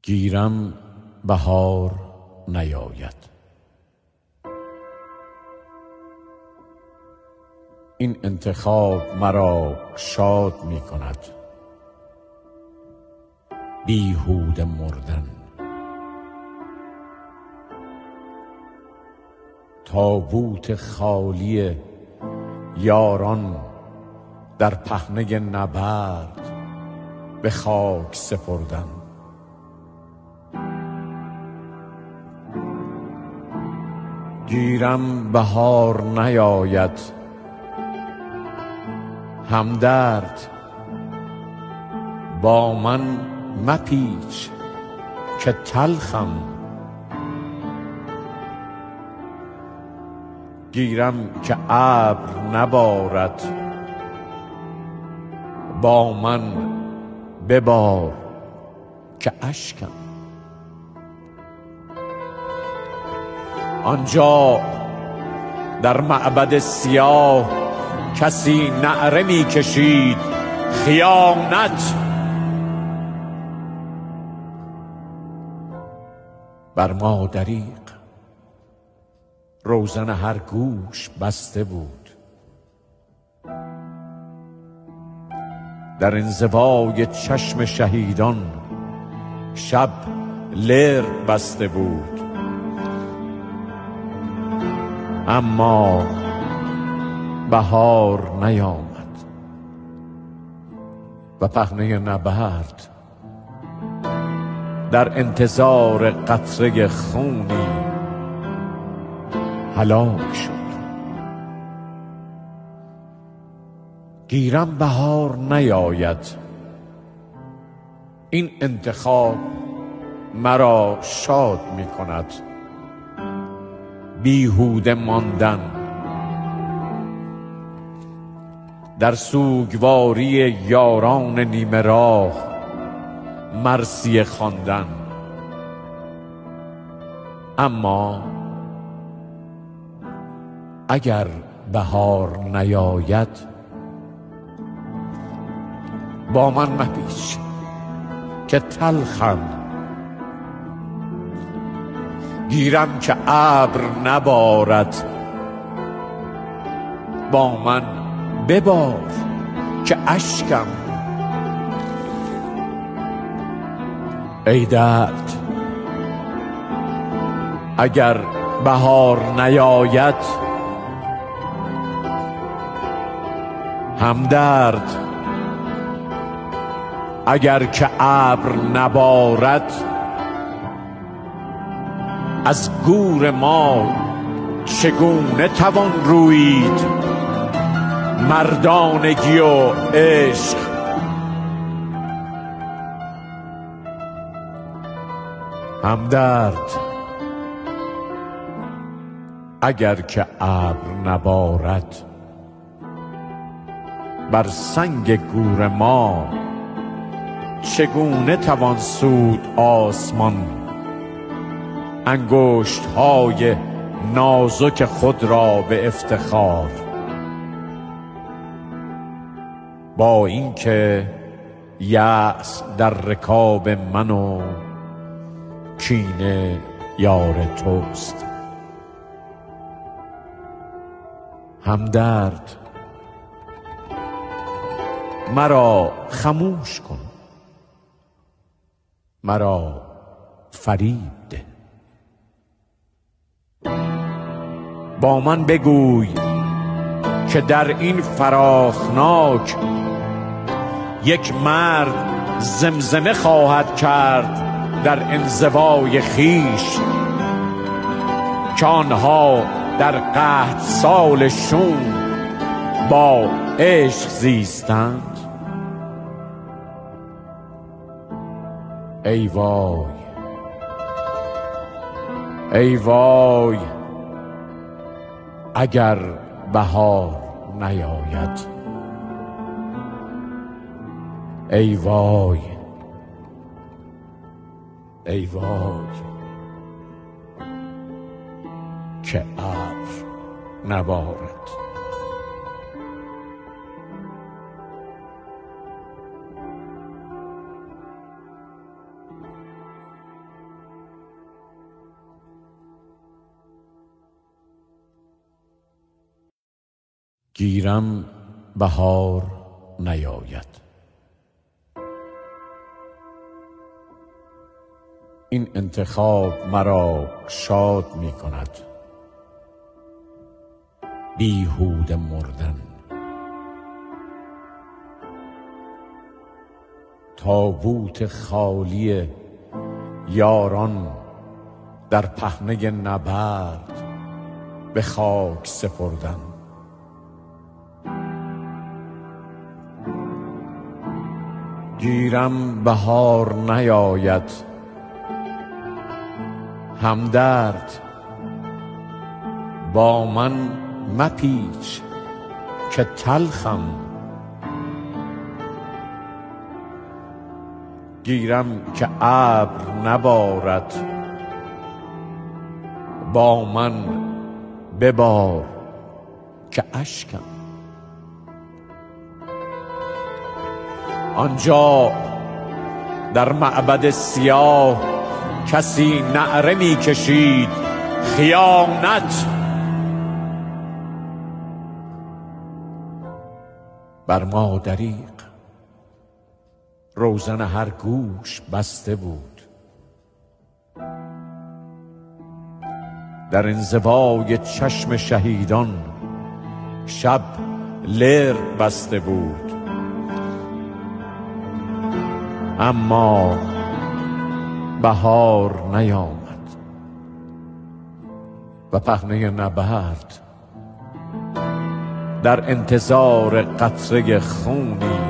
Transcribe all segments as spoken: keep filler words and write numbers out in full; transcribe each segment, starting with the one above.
گیرم بهار نیاید. این انتخاب مرا شاد می کند، بیهوده مردن. تابوت خالی یاران در پهنه نبرد به خاک سپردن. گیرم بهار نیاید، همدرد با من مپیچ که تلخم. گیرم که ابر نبارد، با من ببار که اشکم. آنجا در معبد سیاه کسی نعره می کشید خیانت. بر ما دریغ روزن هر گوش بسته بود، در انزوای چشم شهیدان شب لرد بسته بود. اما بهار نیامد و پهنه نبرد در انتظار قطره خونی هلاک شد. گیرم بهار نیاید، این انتخاب مرا شاد می کند، بیهوده ماندن. در سوگواری یاران نیمه راه مرثیه خواندن. اما اگر بهار نیاید، با من مپیچ که تلخم. گیرم که ابر نبارد، با من ببار که اشکم. ای درد اگر بهار نیاید، همدرد اگر که ابر نبارد، از گور ما چگونه توان رویید مردانگی و عشق. همدرد اگر که ابر نبارد، بر سنگ گور ما چگونه توان سود آسمان. انگشت های نازک خود را به افتخار، با اینکه یأس در رکاب من و کینه یار توست. همدرد مرا خموش کن، مرا فریب ده. با من بگوی که در این فراخناک یک مرد زمزمه خواهد کرد در انزوای خیش، که آنها در قحط سال شوم با عشق زیستند. ای وای ای وای اگر بهار نیاید. ای وای ای وای که ابر نبارد. گیرم بهار نیاید. این انتخاب مرا شاد می کند. بیهوده مردن. تابوت خالی یاران در پهنه نبرد به خاک سپردن. گیرم بهار نیاید. همدرد با من مپیچ که تلخم. گیرم که ابر نبارد. با من ببار که اشکم. آنجا در معبد سیاه کسی نعره می کشید خیانت. بر ما دریغ روزن هر گوش بسته بود. در انزوای چشم شهیدان شب لر بسته بود. اما بهار نیامد و پهنه نبرد در انتظار قطره خونی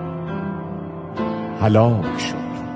هلاک شد.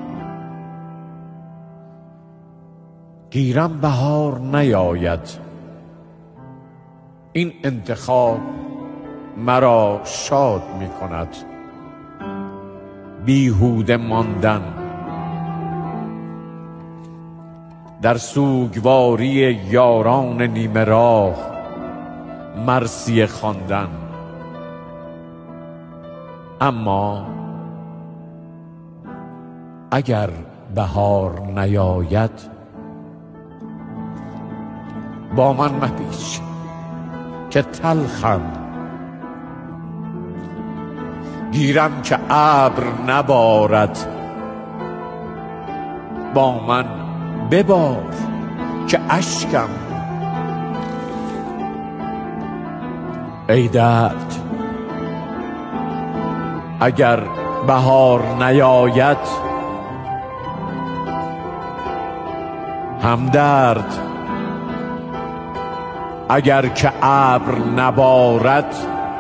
گیرم بهار نیاید. این انتخاب مرا شاد می کند. بیهوده ماندن. در سوگواری یاران نیمه راه مرثیه خواندن. اما اگر بهار نیاید با من مپیچ که تلخم. گیرم که ابر نبارد. با من ببار که اشکم. ای درد اگر بهار نیاید. همدرد اگر که ابر نبارد.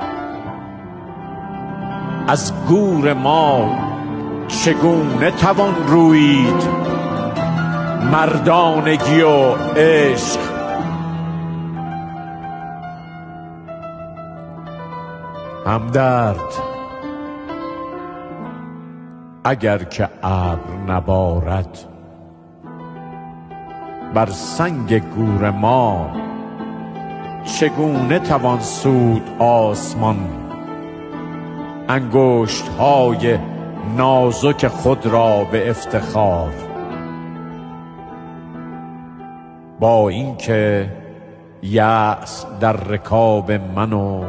از گور ما چگونه توان رویید مردانگی و عشق. همدرد اگر که ابر نبارد. بر سنگ گور ما چگونه توان سود آسمان. انگشت های نازک خود را به افتخار. با اینکه یأس در رکاب من و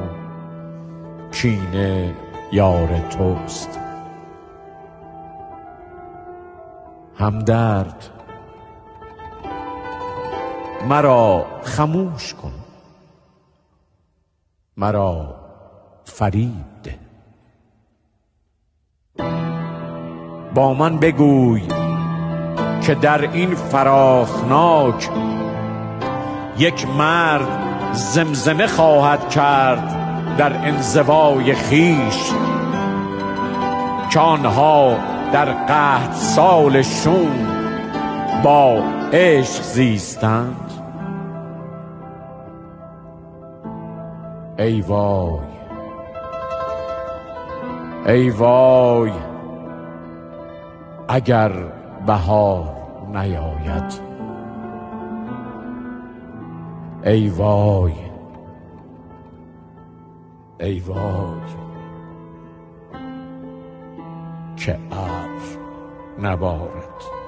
کینه یار توست. همدرد مرا خموش کن. مرا فریب ده. با من بگوی که در این فراخناک یک مرد زمزمه خواهد کرد در انزوای خیش که آنها در قحط سال شوم با عشق زیستند. ای وای ای وای اگر بهار نیاید. ای وای ای وای که ابر نبارد.